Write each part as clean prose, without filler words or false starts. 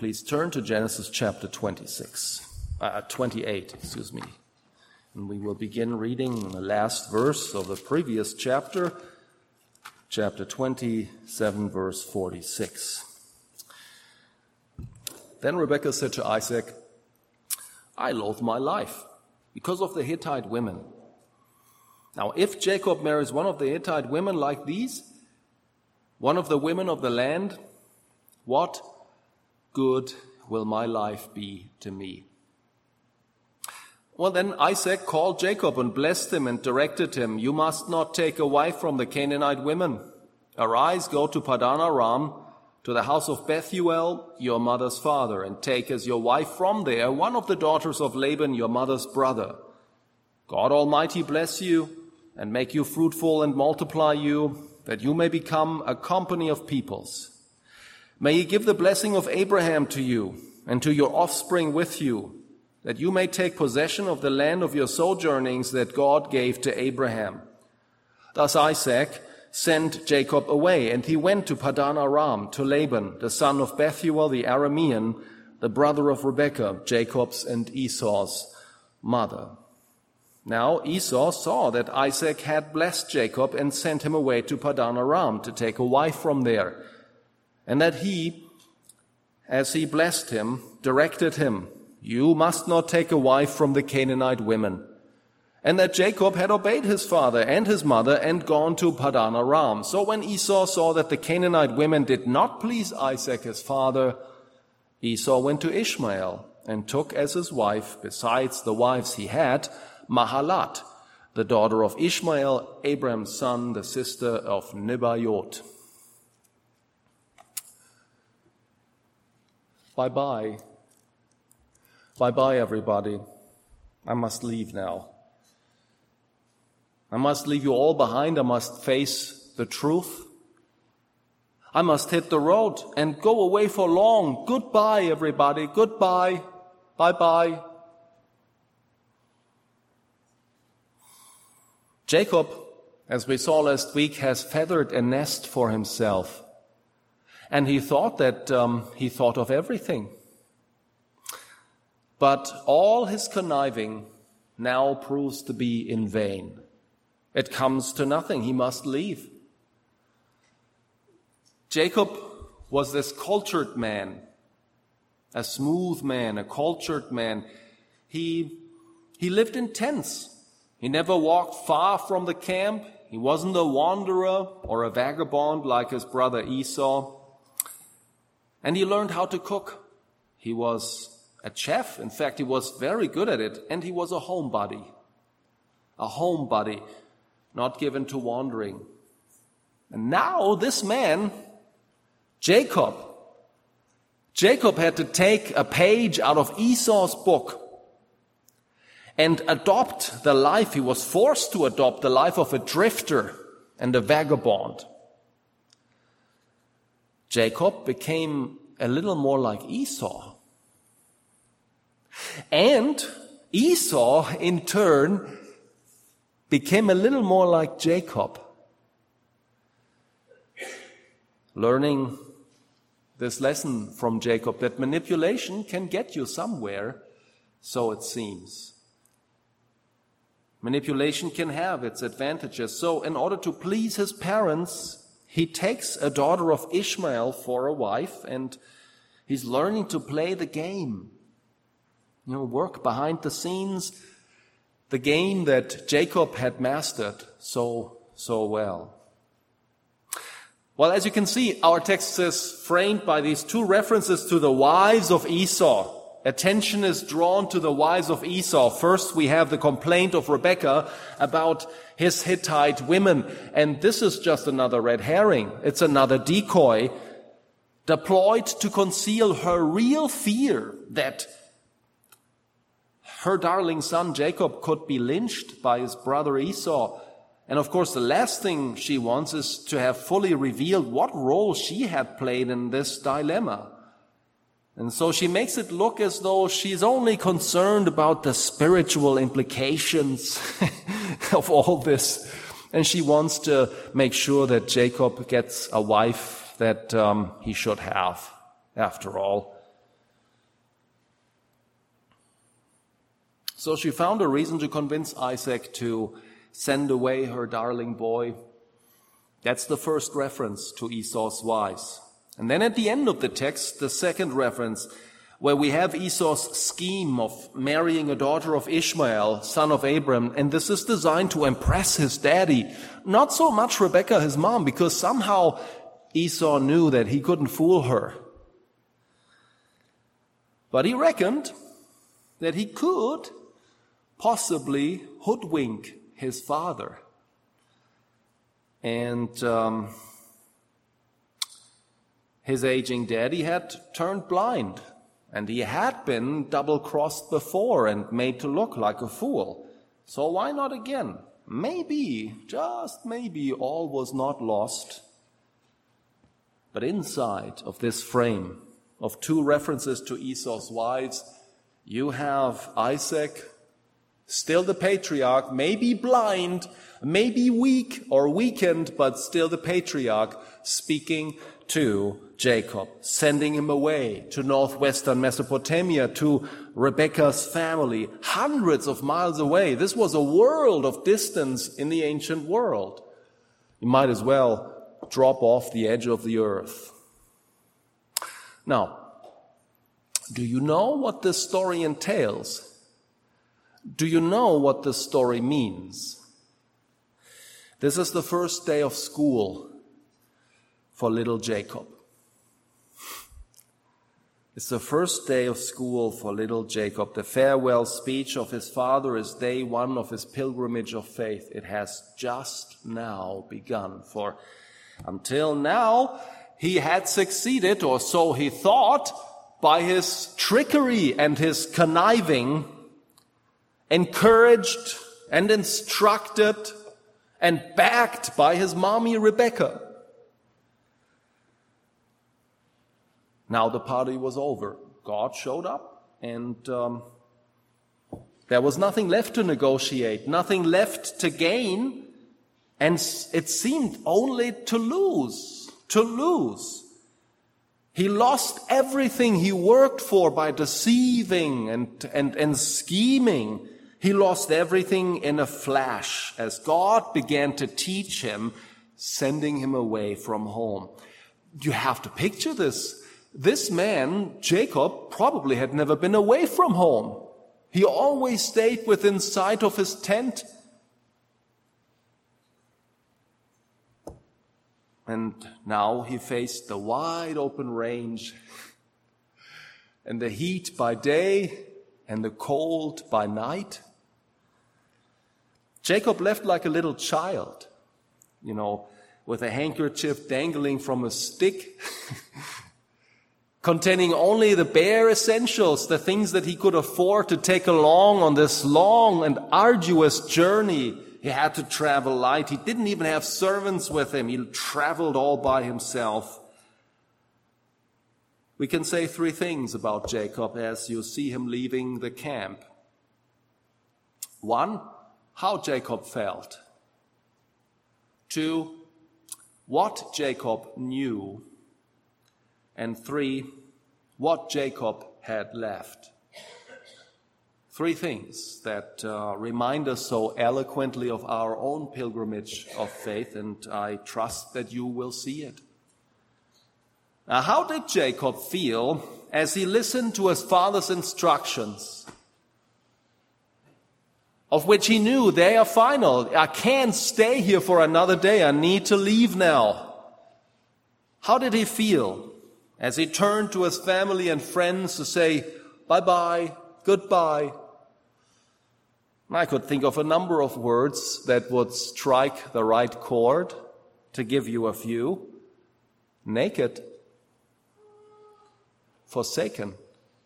Please turn to Genesis chapter 28, And we will begin reading the last verse of the previous chapter 27, verse 46. Then Rebekah said to Isaac, I loathe my life because of the Hittite women. Now, if Jacob marries one of the Hittite women like these, one of the women of the land, what good will my life be to me? Well, then Isaac called Jacob and blessed him and directed him, You must not take a wife from the Canaanite women. Arise, go to Padan Aram, to the house of Bethuel, your mother's father, and take as your wife from there one of the daughters of Laban, your mother's brother. God Almighty bless you and make you fruitful and multiply you, that you may become a company of peoples. May he give the blessing of Abraham to you and to your offspring with you, that you may take possession of the land of your sojournings that God gave to Abraham. Thus Isaac sent Jacob away, and he went to Padan Aram, to Laban, the son of Bethuel the Aramean, the brother of Rebekah, Jacob's and Esau's mother. Now Esau saw that Isaac had blessed Jacob and sent him away to Padan Aram to take a wife from there, and that he, as he blessed him, directed him, You must not take a wife from the Canaanite women. And that Jacob had obeyed his father and his mother and gone to Padan Aram. So when Esau saw that the Canaanite women did not please Isaac his father, Esau went to Ishmael and took as his wife, besides the wives he had, Mahalat, the daughter of Ishmael, Abraham's son, the sister of Nebaioth. Bye-bye. Bye-bye, everybody. I must leave now. I must leave you all behind. I must face the truth. I must hit the road and go away for long. Goodbye, everybody. Goodbye. Bye-bye. Jacob, as we saw last week, has feathered a nest for himself. And he thought of everything. But all his conniving now proves to be in vain. It comes to nothing. He must leave. Jacob was this cultured man, a smooth man, a cultured man. He lived in tents. He never walked far from the camp. He wasn't a wanderer or a vagabond like his brother Esau. And he learned how to cook. He was a chef. In fact, he was very good at it. And he was a homebody. A homebody, not given to wandering. And now this man, Jacob had to take a page out of Esau's book and adopt the life. He was forced to adopt the life of a drifter and a vagabond. Jacob became a little more like Esau. And Esau, in turn, became a little more like Jacob. Learning this lesson from Jacob, that manipulation can get you somewhere, so it seems. Manipulation can have its advantages. So in order to please his parents, he takes a daughter of Ishmael for a wife, and he's learning to play the game. Work behind the scenes, the game that Jacob had mastered so well. Well, as you can see, our text is framed by these two references to the wives of Esau. Attention is drawn to the wives of Esau. First, we have the complaint of Rebekah about his Hittite women. And this is just another red herring. It's another decoy deployed to conceal her real fear that her darling son Jacob could be lynched by his brother Esau. And of course, the last thing she wants is to have fully revealed what role she had played in this dilemma. And so she makes it look as though she's only concerned about the spiritual implications of all this. And she wants to make sure that Jacob gets a wife that he should have, after all. So she found a reason to convince Isaac to send away her darling boy. That's the first reference to Esau's wives. And then at the end of the text, the second reference, where we have Esau's scheme of marrying a daughter of Ishmael, son of Abram, and this is designed to impress his daddy, not so much Rebekah, his mom, because somehow Esau knew that he couldn't fool her. But he reckoned that he could possibly hoodwink his father. And his aging daddy had turned blind, and he had been double-crossed before and made to look like a fool. So why not again? Maybe, just maybe, all was not lost. But inside of this frame of two references to Esau's wives, you have Isaac, still the patriarch, maybe blind, maybe weak or weakened, but still the patriarch, speaking to Jacob, sending him away to northwestern Mesopotamia, to Rebekah's family, hundreds of miles away. This was a world of distance in the ancient world. You might as well drop off the edge of the earth. Now, do you know what this story entails? Do you know what this story means? This is the first day of school for little Jacob. It's the first day of school for little Jacob. The farewell speech of his father is day one of his pilgrimage of faith. It has just now begun, for until now he had succeeded, or so he thought, by his trickery and his conniving, encouraged and instructed and backed by his mommy Rebekah. Now the party was over. God showed up, and there was nothing left to negotiate, nothing left to gain, and it seemed only to lose. He lost everything he worked for by deceiving and scheming. He lost everything in a flash as God began to teach him, sending him away from home. You have to picture this. This man, Jacob, probably had never been away from home. He always stayed within sight of his tent. And now he faced the wide open range and the heat by day and the cold by night. Jacob left like a little child, with a handkerchief dangling from a stick, containing only the bare essentials, the things that he could afford to take along on this long and arduous journey. He had to travel light. He didn't even have servants with him. He traveled all by himself. We can say three things about Jacob as you see him leaving the camp. 1, how Jacob felt. 2, what Jacob knew. And 3, what Jacob had left. 3 things that remind us so eloquently of our own pilgrimage of faith, and I trust that you will see it. Now, how did Jacob feel as he listened to his father's instructions, of which he knew they are final? I can't stay here for another day. I need to leave now. How did he feel as he turned to his family and friends to say bye-bye, goodbye? I could think of a number of words that would strike the right chord. To give you a few: naked, forsaken,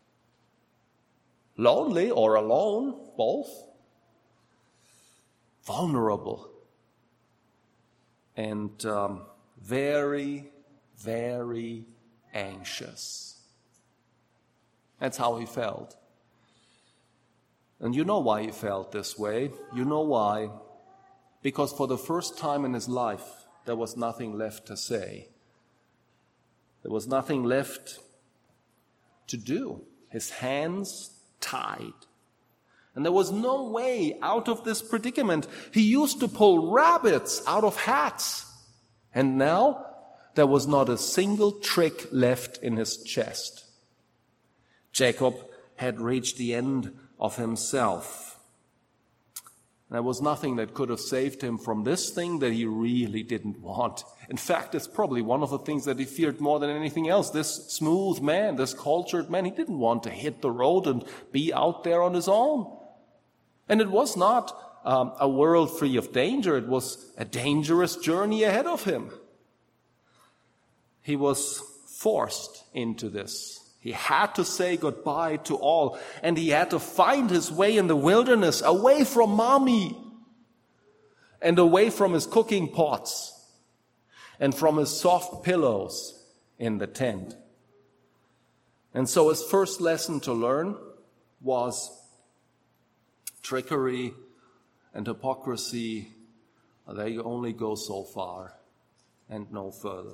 lonely or alone, both, vulnerable, and very, very anxious. That's how he felt. And you know why he felt this way. You know why. Because for the first time in his life, there was nothing left to say. There was nothing left to do. His hands tied. And there was no way out of this predicament. He used to pull rabbits out of hats. And now there was not a single trick left in his chest. Jacob had reached the end of himself. There was nothing that could have saved him from this thing that he really didn't want. In fact, it's probably one of the things that he feared more than anything else. This smooth man, this cultured man, he didn't want to hit the road and be out there on his own. And it was not a world free of danger. It was a dangerous journey ahead of him. He was forced into this. He had to say goodbye to all, and he had to find his way in the wilderness, away from mommy, and away from his cooking pots, and from his soft pillows in the tent. And so his first lesson to learn was trickery and hypocrisy, they only go so far and no further.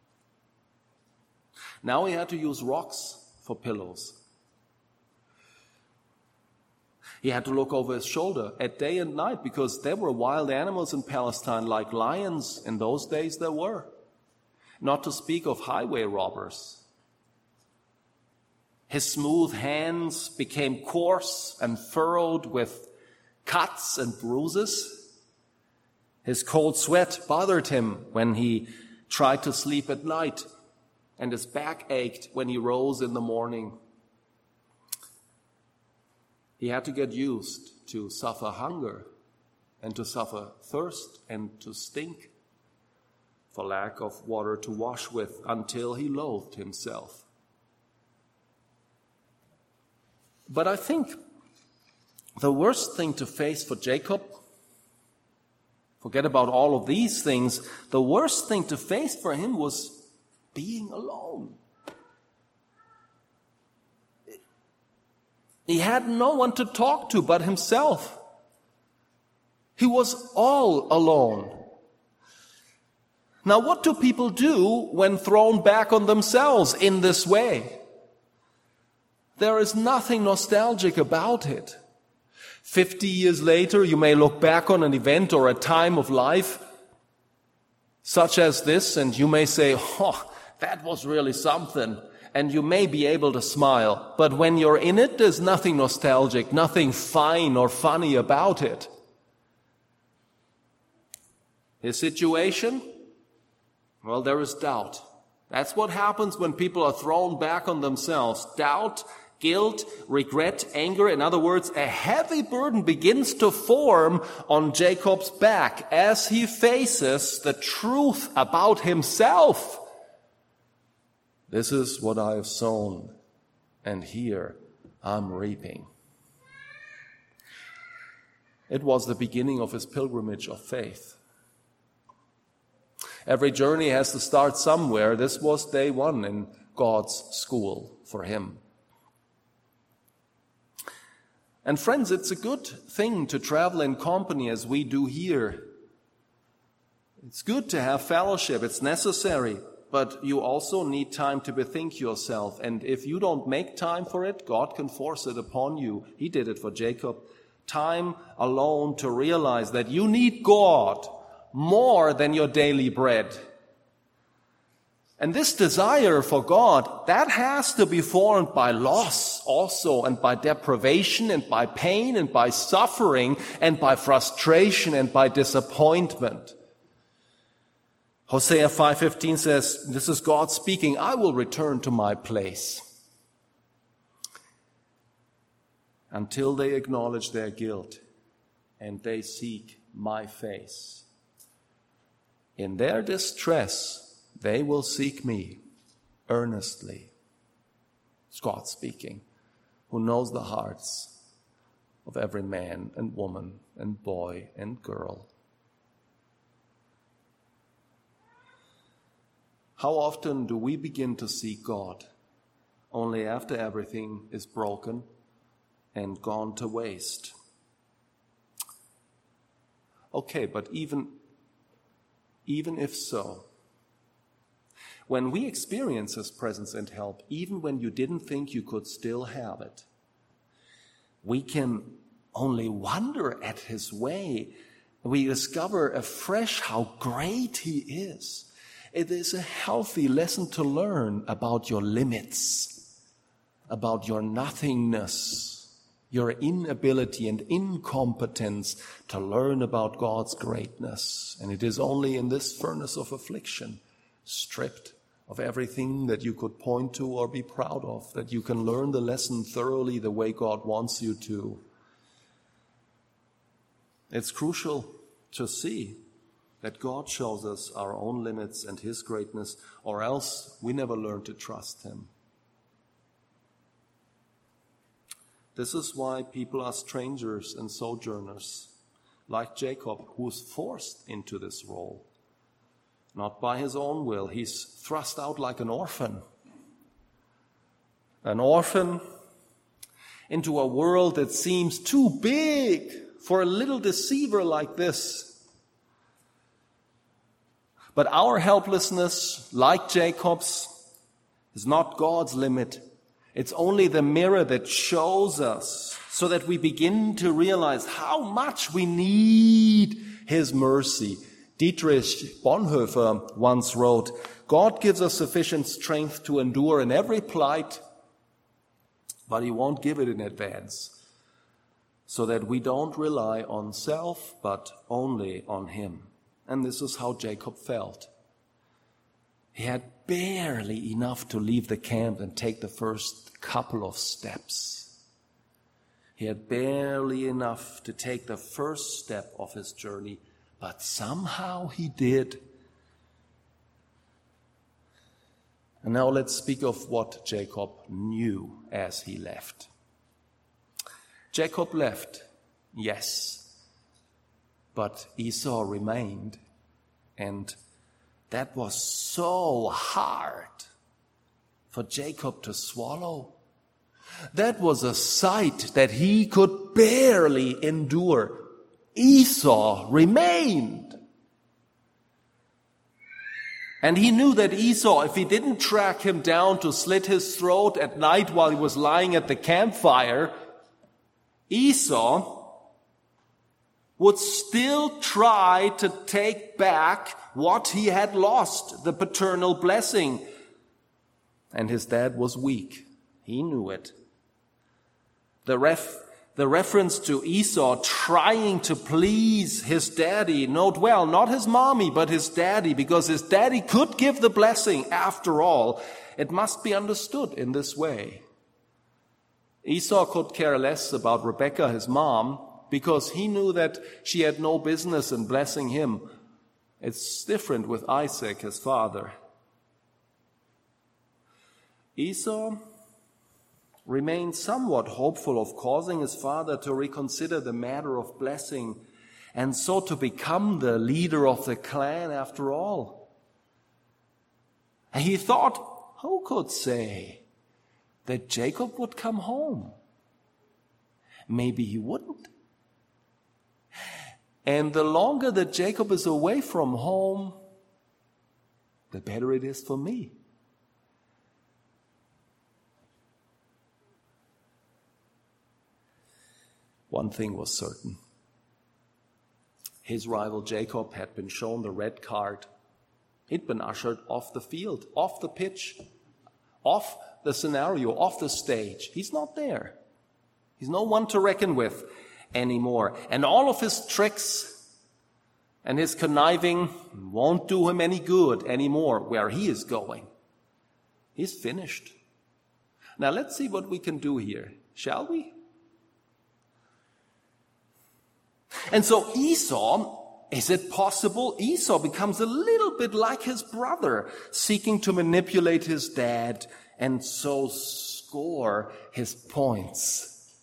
Now he had to use rocks for pillows. He had to look over his shoulder at day and night because there were wild animals in Palestine like lions. In those days there were. Not to speak of highway robbers. His smooth hands became coarse and furrowed with cuts and bruises. His cold sweat bothered him when he tried to sleep at night, and his back ached when he rose in the morning. He had to get used to suffer hunger and to suffer thirst and to stink for lack of water to wash with until he loathed himself. But I think the worst thing to face for Jacob, forget about all of these things, the worst thing to face for him was being alone. He had no one to talk to but himself. He was all alone. Now, what do people do when thrown back on themselves in this way? There is nothing nostalgic about it. 50 years later, you may look back on an event or a time of life such as this, and you may say, "Oh, that was really something." And you may be able to smile. But when you're in it, there's nothing nostalgic, nothing fine or funny about it. His situation? Well, there is doubt. That's what happens when people are thrown back on themselves. Doubt, guilt, regret, anger. In other words, a heavy burden begins to form on Jacob's back as he faces the truth about himself. This is what I have sown, and here I'm reaping. It was the beginning of his pilgrimage of faith. Every journey has to start somewhere. This was day one in God's school for him. And friends, it's a good thing to travel in company as we do here. It's good to have fellowship. It's necessary. But you also need time to bethink yourself. And if you don't make time for it, God can force it upon you. He did it for Jacob. Time alone to realize that you need God more than your daily bread. And this desire for God, that has to be formed by loss also, and by deprivation, and by pain, and by suffering, and by frustration, and by disappointment. Hosea 5:15 says, this is God speaking, "I will return to my place until they acknowledge their guilt and they seek my face. In their distress, they will seek me earnestly." It's God speaking, who knows the hearts of every man and woman and boy and girl. How often do we begin to seek God only after everything is broken and gone to waste? Okay, but even if so, when we experience His presence and help, even when you didn't think you could still have it, we can only wonder at his way. We discover afresh how great he is. It is a healthy lesson to learn about your limits, about your nothingness, your inability and incompetence to learn about God's greatness. And it is only in this furnace of affliction, stripped of everything that you could point to or be proud of, that you can learn the lesson thoroughly the way God wants you to. It's crucial to see that God shows us our own limits and his greatness, or else we never learn to trust him. This is why people are strangers and sojourners, like Jacob, who is forced into this role. Not by his own will. He's thrust out like an orphan. An orphan into a world that seems too big for a little deceiver like this. But our helplessness, like Jacob's, is not God's limit. It's only the mirror that shows us, so that we begin to realize how much we need his mercy. Dietrich Bonhoeffer once wrote, God gives us sufficient strength to endure in every plight, but he won't give it in advance, so that we don't rely on self, but only on him. And this is how Jacob felt. He had barely enough to leave the camp and take the first couple of steps. He had barely enough to take the first step of his journey, but somehow he did. And now let's speak of what Jacob knew as he left. Jacob left, yes, but Esau remained, and that was so hard for Jacob to swallow. That was a sight that he could barely endure. Esau remained. And he knew that Esau, if he didn't track him down to slit his throat at night while he was lying at the campfire, Esau would still try to take back what he had lost, the paternal blessing. And his dad was weak. He knew it. The reference to Esau trying to please his daddy, note well, not his mommy, but his daddy, because his daddy could give the blessing after all. It must be understood in this way. Esau could care less about Rebekah, his mom, because he knew that she had no business in blessing him. It's different with Isaac, his father. Esau remained somewhat hopeful of causing his father to reconsider the matter of blessing, and so to become the leader of the clan after all. And he thought, who could say that Jacob would come home? Maybe he wouldn't. And the longer that Jacob is away from home, the better it is for me. One thing was certain. His rival Jacob had been shown the red card. He'd been ushered off the field, off the pitch, off the scenario, off the stage. He's not there. He's no one to reckon with anymore. And all of his tricks and his conniving won't do him any good anymore where he is going. He's finished. Now let's see what we can do here, shall we? And so Esau, is it possible? Esau becomes a little bit like his brother, seeking to manipulate his dad and so score his points.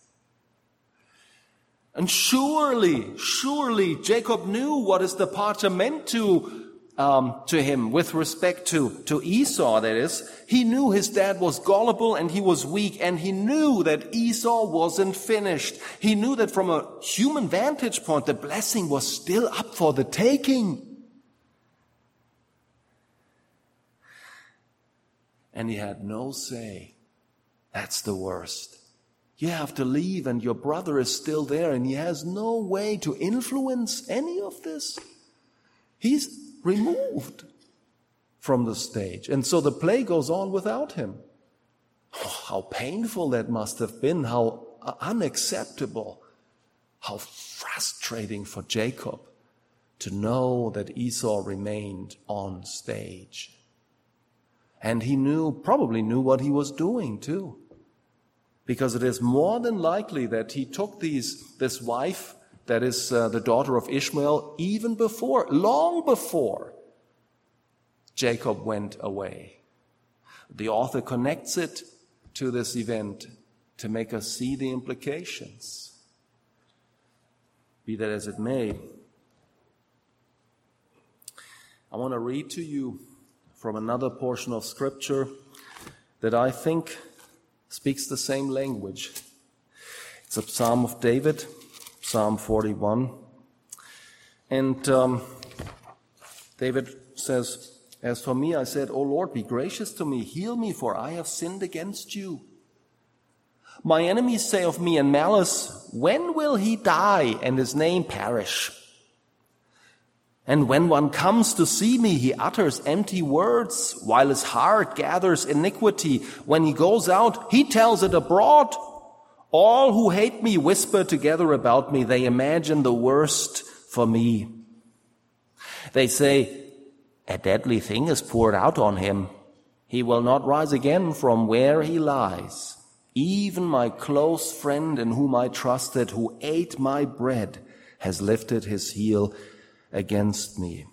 And surely Jacob knew what his departure meant to him with respect to Esau, that is. He knew his dad was gullible and he was weak, and he knew that Esau wasn't finished. He knew that from a human vantage point, the blessing was still up for the taking. And he had no say. That's the worst. You have to leave and your brother is still there and he has no way to influence any of this. He's removed from the stage. And so the play goes on without him. Oh, how painful that must have been, how unacceptable, how frustrating for Jacob to know that Esau remained on stage. And he probably knew what he was doing too. Because it is more than likely that he took this wife, that is the daughter of Ishmael, long before Jacob went away. The author connects it to this event to make us see the implications. Be that as it may, I want to read to you from another portion of Scripture that I think speaks the same language. It's a Psalm of David, Psalm 41. And David says, "As for me, I said, O Lord, be gracious to me, heal me, for I have sinned against you. My enemies say of me in malice, when will he die and his name perish? And when one comes to see me, he utters empty words, while his heart gathers iniquity. When he goes out, he tells it abroad. All who hate me whisper together about me. They imagine the worst for me. They say, a deadly thing is poured out on him. He will not rise again from where he lies. Even my close friend in whom I trusted, who ate my bread, has lifted his heel against me."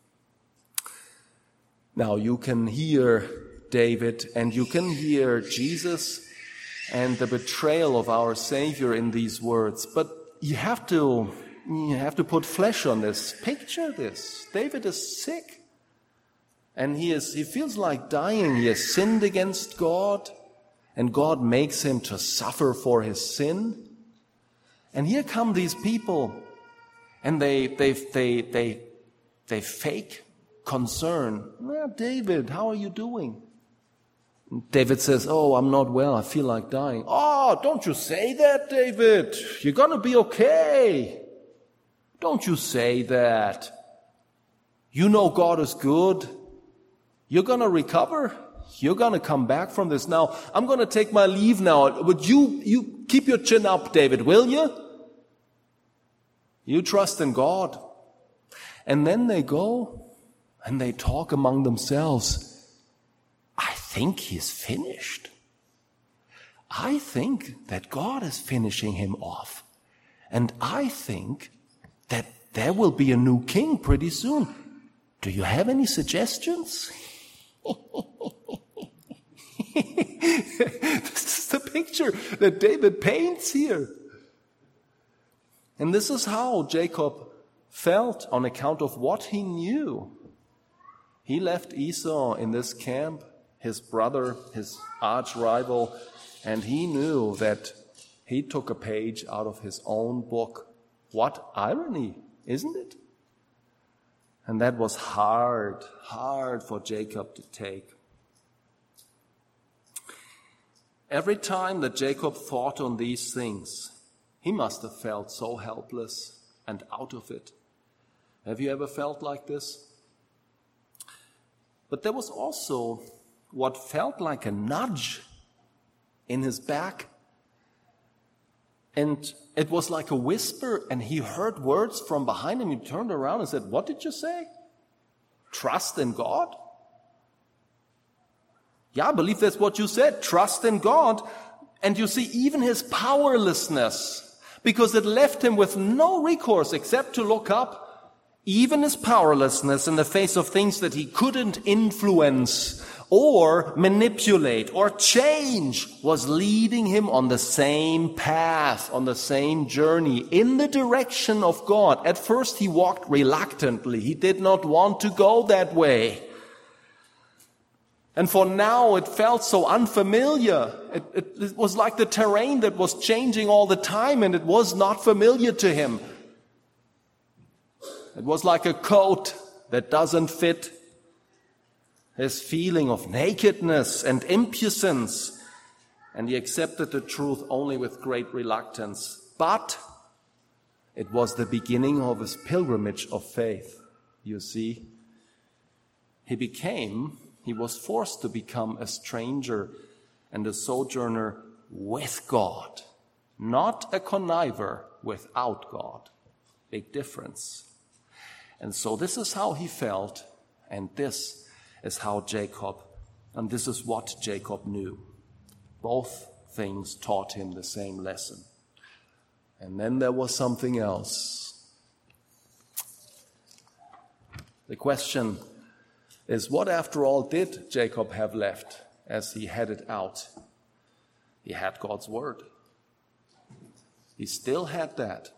Now you can hear David and you can hear Jesus and the betrayal of our Savior in these words, but you have to put flesh on this. Picture this. David is sick and he feels like dying. He has sinned against God and God makes him to suffer for his sin. And here come these people and they fake concern. Well, David, how are you doing? David says, "Oh, I'm not well. I feel like dying." "Oh, don't you say that, David. You're going to be okay. Don't you say that. You know God is good. You're going to recover. You're going to come back from this. Now, I'm going to take my leave now. Would you keep your chin up, David, will you? You trust in God." And then they go and they talk among themselves. "I think he's finished. I think that God is finishing him off. And I think that there will be a new king pretty soon. Do you have any suggestions?" This is the picture that David paints here. And this is how Jacob felt on account of what he knew. He left Esau in this camp, his brother, his arch rival, and he knew that he took a page out of his own book. What irony, isn't it? And that was hard for Jacob to take. Every time that Jacob thought on these things, he must have felt so helpless and out of it. Have you ever felt like this? But there was also what felt like a nudge in his back. And it was like a whisper, and he heard words from behind him. He turned around and said, "What did you say? Trust in God?" "Yeah, I believe that's what you said. Trust in God." And you see, even his powerlessness, because it left him with no recourse except to look up, even his powerlessness in the face of things that he couldn't influence or manipulate or change was leading him on the same path, on the same journey, in the direction of God. At first he walked reluctantly. He did not want to go that way. And for now it felt so unfamiliar. It was like the terrain that was changing all the time, and it was not familiar to him. It was like a coat that doesn't fit his feeling of nakedness and impotence. and he accepted the truth only with great reluctance. But it was the beginning of his pilgrimage of faith, you see. He was forced to become a stranger and a sojourner with God, not a conniver without God. Big difference. And so this is how he felt, and this is what Jacob knew. Both things taught him the same lesson. And then there was something else. The question is, what after all did Jacob have left as he headed out? He had God's word. He still had that.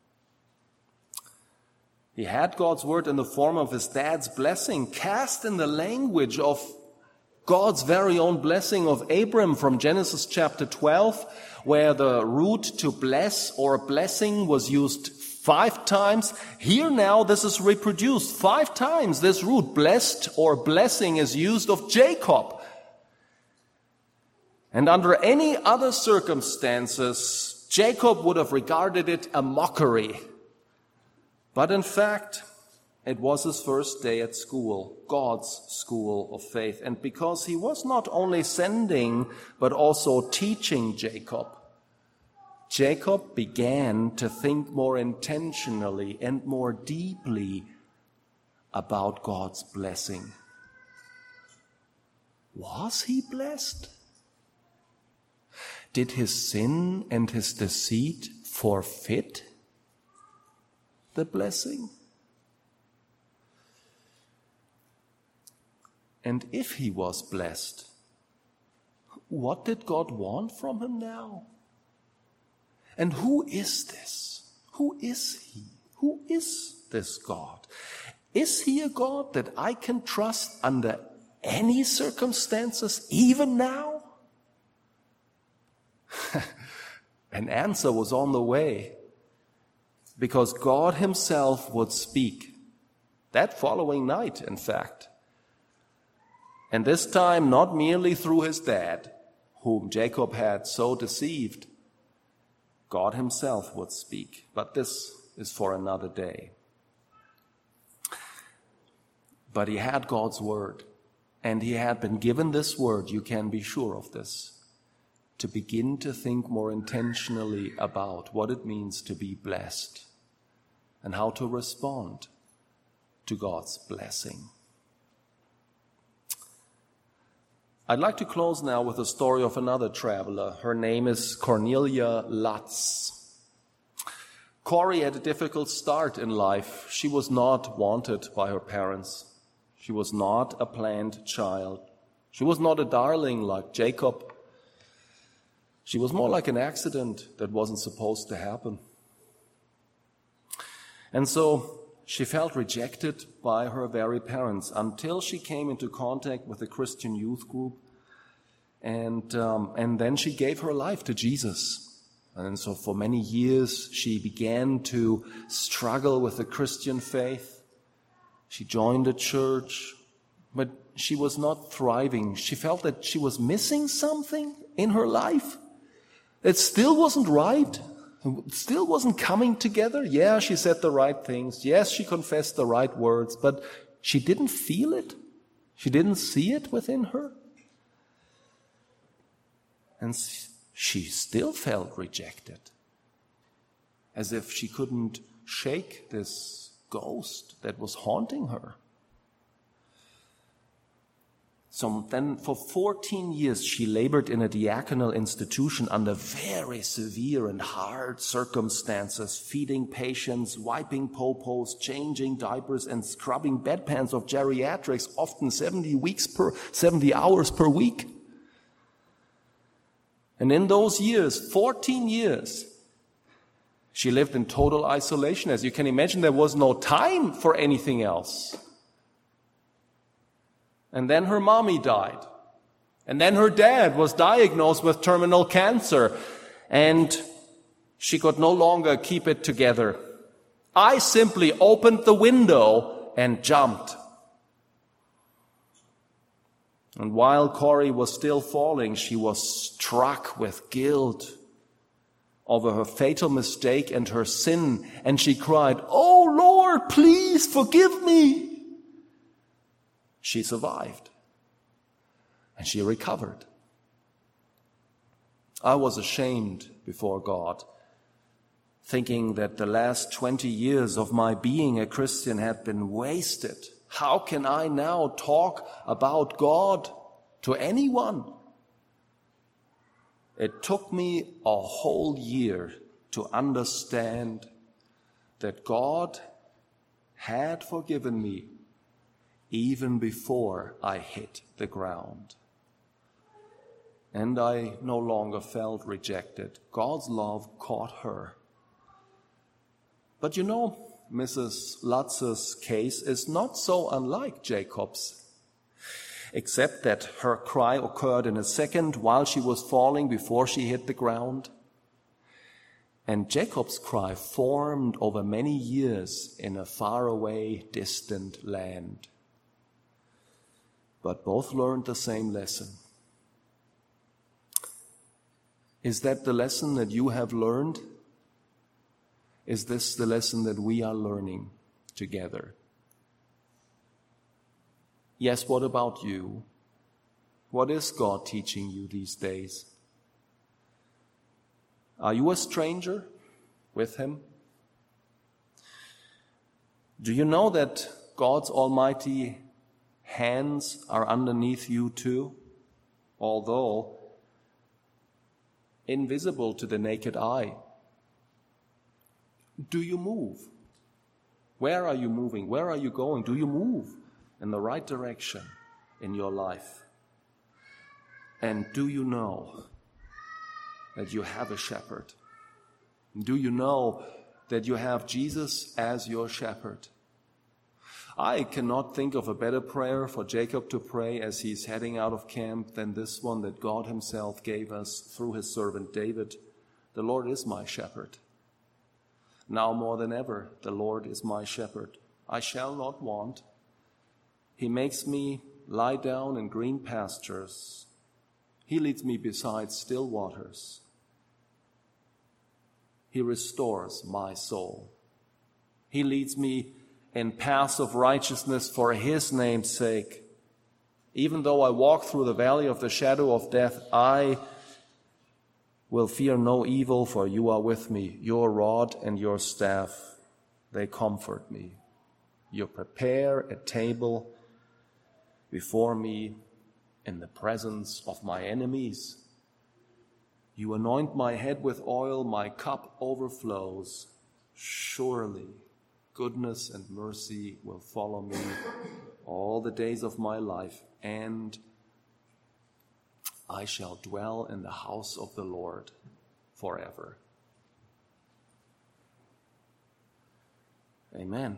He had God's word in the form of his dad's blessing, cast in the language of God's very own blessing of Abram from Genesis chapter 12, where the root to bless or blessing was used 5 times. Here now this is reproduced 5 times. This root, blessed or blessing, is used of Jacob. And under any other circumstances, Jacob would have regarded it a mockery. But in fact, it was his first day at school, God's school of faith. And because he was not only sending, but also teaching Jacob, Jacob began to think more intentionally and more deeply about God's blessing. Was he blessed? Did his sin and his deceit forfeit the blessing? And if he was blessed, what did God want from him now? And who is this? Who is he? Who is this God? Is he a God that I can trust under any circumstances, even now? An answer was on the way, because God himself would speak that following night, in fact. And this time, not merely through his dad, whom Jacob had so deceived. God himself would speak. But this is for another day. But he had God's word. And he had been given this word, you can be sure of this, to begin to think more intentionally about what it means to be blessed and how to respond to God's blessing. I'd like to close now with the story of another traveler. Her name is Cornelia Lutz. Corrie had a difficult start in life. She was not wanted by her parents. She was not a planned child. She was not a darling like Jacob. She was more like an accident that wasn't supposed to happen. And so she felt rejected by her very parents until she came into contact with a Christian youth group. And then she gave her life to Jesus. And so for many years, she began to struggle with the Christian faith. She joined a church, but she was not thriving. She felt that she was missing something in her life. It still wasn't right. It still wasn't coming together. Yeah, she said the right things. Yes, she confessed the right words, but she didn't feel it. She didn't see it within her. And she still felt rejected, as if she couldn't shake this ghost that was haunting her. So then for 14 years she labored in a diaconal institution under very severe and hard circumstances, feeding patients, wiping popos, changing diapers, and scrubbing bedpans of geriatrics, often 70 hours per week. And in those years, 14 years, she lived in total isolation. As you can imagine, there was no time for anything else. And then her mommy died. And then her dad was diagnosed with terminal cancer. And she could no longer keep it together. I simply opened the window and jumped. And while Corrie was still falling, she was struck with guilt over her fatal mistake and her sin, and she cried, "Oh Lord, please forgive me." She survived, and she recovered. I was ashamed before God, thinking that the last 20 years of my being a Christian had been wasted. How can I now talk about God to anyone? It took me a whole year to understand that God had forgiven me even before I hit the ground. And I no longer felt rejected. God's love caught her. But you know, Mrs. Lutz's case is not so unlike Jacob's, except that her cry occurred in a second while she was falling before she hit the ground. And Jacob's cry formed over many years in a faraway, distant land. But both learned the same lesson. Is that the lesson that you have learned? Is this the lesson that we are learning together? Yes, what about you? What is God teaching you these days? Are you a stranger with Him? Do you know that God's almighty hands are underneath you too, although invisible to the naked eye? Do you move? Where are you moving? Where are you going? Do you move in the right direction in your life? And do you know that you have a shepherd? Do you know that you have Jesus as your shepherd? I cannot think of a better prayer for Jacob to pray as he's heading out of camp than this one that God Himself gave us through His servant David. The Lord is my shepherd. Now more than ever, the Lord is my shepherd. I shall not want. He makes me lie down in green pastures. He leads me beside still waters. He restores my soul. He leads me in paths of righteousness for His name's sake. Even though I walk through the valley of the shadow of death, I will fear no evil, for You are with me. Your rod and Your staff, they comfort me. You prepare a table before me in the presence of my enemies. You anoint my head with oil, my cup overflows. Surely goodness and mercy will follow me all the days of my life, and I shall dwell in the house of the Lord forever. Amen.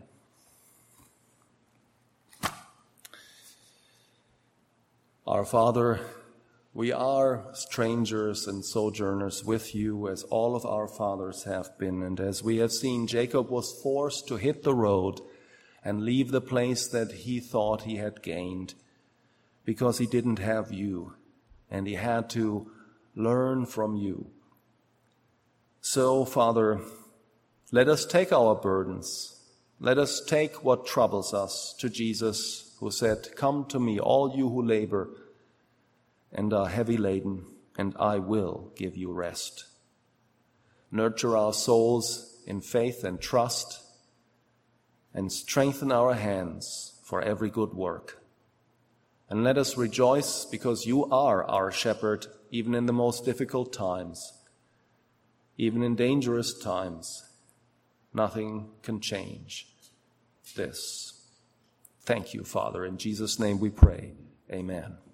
Our Father, we are strangers and sojourners with You, as all of our fathers have been. And as we have seen, Jacob was forced to hit the road and leave the place that he thought he had gained because he didn't have You, and he had to learn from You. So, Father, let us take our burdens. Let us take what troubles us to Jesus, who said, "Come to me, all you who labor and are heavy laden, and I will give you rest." Nurture our souls in faith and trust, and strengthen our hands for every good work. And let us rejoice because You are our shepherd, even in the most difficult times, even in dangerous times. Nothing can change this. Thank You, Father. In Jesus' name we pray. Amen.